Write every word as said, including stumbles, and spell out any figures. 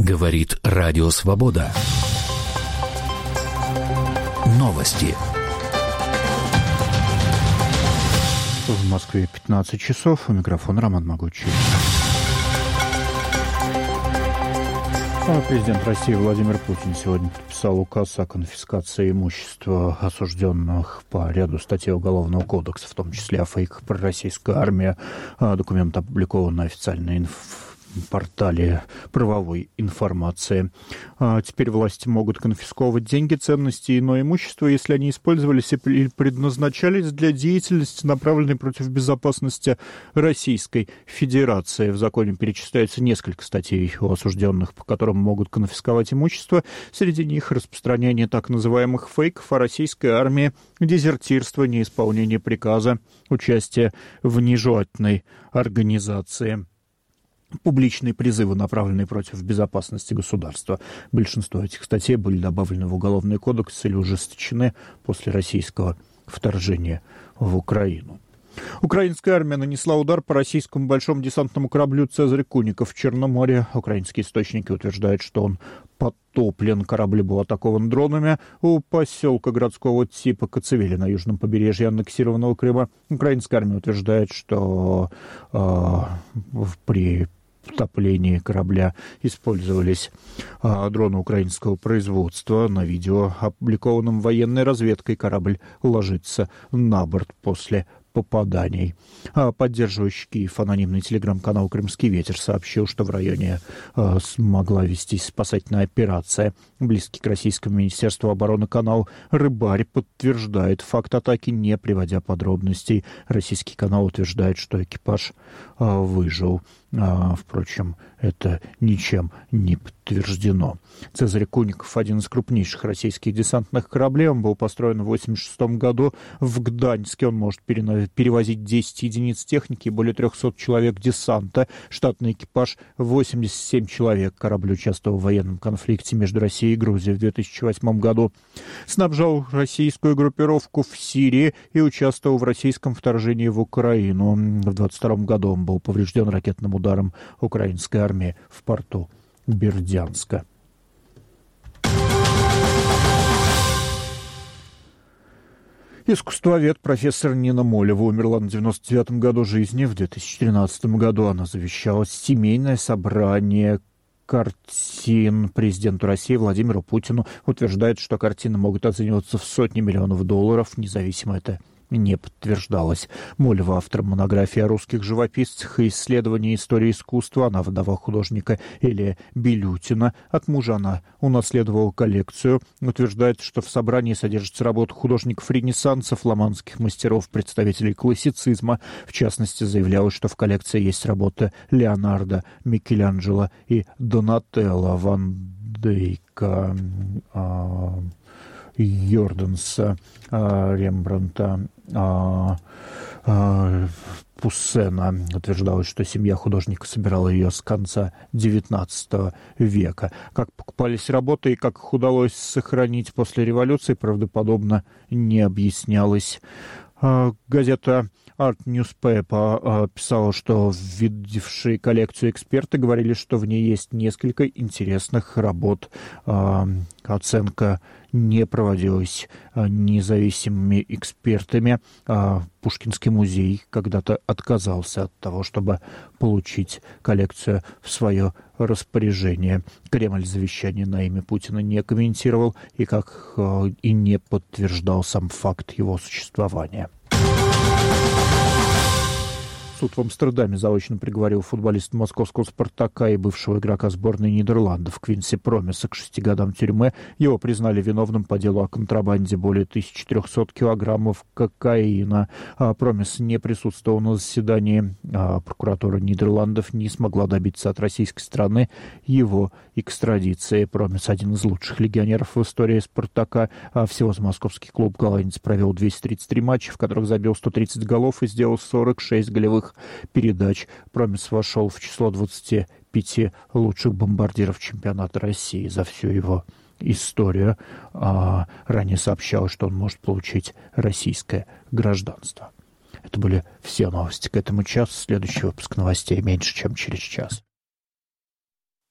Говорит Радио Свобода. Новости. В Москве пятнадцать часов. У микрофона Роман Могучий. Президент России Владимир Путин сегодня подписал указ о конфискации имущества осужденных по ряду статей Уголовного кодекса, в том числе о фейках про российскую армию. Документ опубликован на официальной информации. Портале правовой информации. А теперь власти могут конфисковывать деньги, ценности и иное имущество, если они использовались и предназначались для деятельности, направленной против безопасности Российской Федерации. В законе перечисляется несколько статей у осужденных, по которым могут конфисковать имущество. Среди них распространение так называемых фейков о российской армии, дезертирство, неисполнение приказа, участие в нежелательной организации. Публичные призывы, направленные против безопасности государства. Большинство этих статей были добавлены в Уголовный кодекс или ужесточены после российского вторжения в Украину. Украинская армия нанесла удар по российскому большому десантному кораблю «Цезарь Куников» в Черном море. Украинские источники утверждают, что он потоплен. Корабль был атакован дронами у поселка городского типа Коцевели на южном побережье аннексированного Крыма. Украинская армия утверждает, что э, при потоплении корабля использовались а, дроны украинского производства. На видео, опубликованном военной разведкой, корабль ложится на борт после попаданий. А поддерживающий Киев анонимный телеграм-канал «Крымский ветер» сообщил, что в районе а, смогла вестись спасательная операция. Близкий к российскому министерству обороны канал «Рыбарь» подтверждает факт атаки, не приводя подробностей. Российский канал утверждает, что экипаж а, выжил. А, впрочем, это ничем не подтверждено. «Цезарь Куников» — один из крупнейших российских десантных кораблей. Он был построен в восемьдесят шестом году в Гданьске. Он может перевозить десять единиц техники и более трехсот человек десанта. Штатный экипаж — восемьдесят семь человек. Корабль участвовал в военном конфликте между Россией и Грузией в две тысячи восьмом году. Снабжал российскую группировку в Сирии и участвовал в российском вторжении в Украину. В двадцать втором году он был поврежден ракетным ударом украинской армии в порту Бердянска. Искусствовед профессор Нина Молева умерла на девяносто девятом году жизни. В две тысячи тринадцатом году она завещала семейное собрание картин президенту России Владимиру Путину. Утверждает, что картины могут оцениваться в сотни миллионов долларов, независимо это не подтверждалось. Молева — автор монографии о русских живописцах и исследований истории искусства. Она вдова художника Илия Белютина. От мужа она унаследовала коллекцию. Утверждает, что в собрании содержатся работы художников Ренессанса, фламандских мастеров, представителей классицизма. В частности, заявлялось, что в коллекции есть работы Леонардо, Микеланджело и Донателло, Ван Дейка, а... Йорданса, Рембрандта, Пуссена. Утверждалось, что семья художника собирала ее с конца девятнадцатого века. Как покупались работы и как их удалось сохранить после революции, правдоподобно не объяснялось. Газета Art Newspaper писала, что видевшие коллекцию эксперты говорили, что в ней есть несколько интересных работ. Оценка не проводилась независимыми экспертами. Пушкинский музей когда-то отказался от того, чтобы получить коллекцию в свое распоряжение. Кремль завещание на имя Путина не комментировал и, как и не подтверждал сам факт его существования. Суд в Амстердаме заочно приговорил футболиста московского «Спартака» и бывшего игрока сборной Нидерландов Квинси Промеса к шести годам тюрьмы. Его признали виновным по делу о контрабанде более тысячи трехсот килограммов кокаина. Промес не присутствовал на заседании. Прокуратура Нидерландов не смогла добиться от российской стороны его экстрадиции. Промес — один из лучших легионеров в истории «Спартака». Всего за московский клуб голландец провел двести тридцать три матча, в которых забил сто тридцать голов и сделал сорок шесть голевых передач. Промес вошел в число двадцати пяти лучших бомбардиров чемпионата России за всю его историю. А ранее сообщалось, что он может получить российское гражданство. Это были все новости к этому часу. Следующий выпуск новостей меньше, чем через час.